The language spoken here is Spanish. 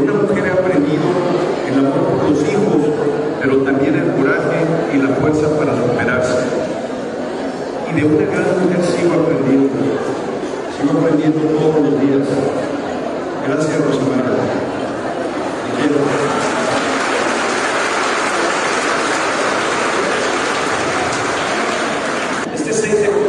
una mujer he aprendido el amor por los hijos, pero también el coraje y la fuerza para superarse. Y de una gran mujer sigo aprendiendo todos los días. Gracias, Rosamara. Te quiero. Este 6 de